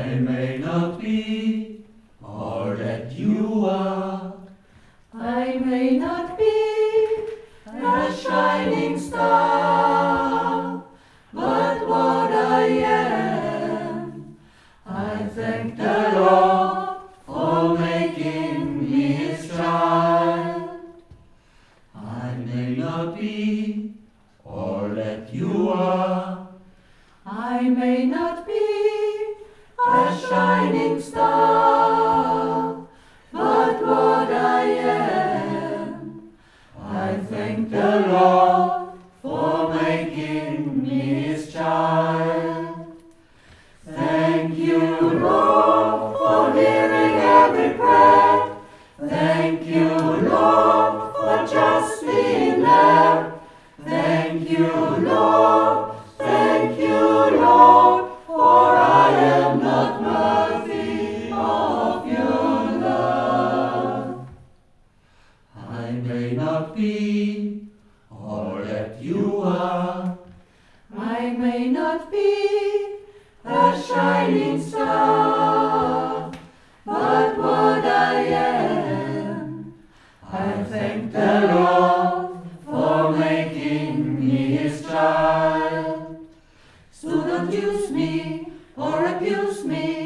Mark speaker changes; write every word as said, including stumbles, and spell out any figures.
Speaker 1: I may not be all that you are.
Speaker 2: I may not be a shining star, but what I am, I thank the Lord for making me His child.
Speaker 1: I may not be all that you are.
Speaker 2: I may not be a shining star, but what I am, I thank the Lord for making me His child. Thank you, Lord, for hearing every prayer. Thank you, Lord, for just being there. Thank you, Lord, thank you, Lord, for I am not worthy of your love.
Speaker 1: I may not be all that you are.
Speaker 2: I may not be a shining star, but what I am, I thank the Lord for making me His child. So don't use me or abuse me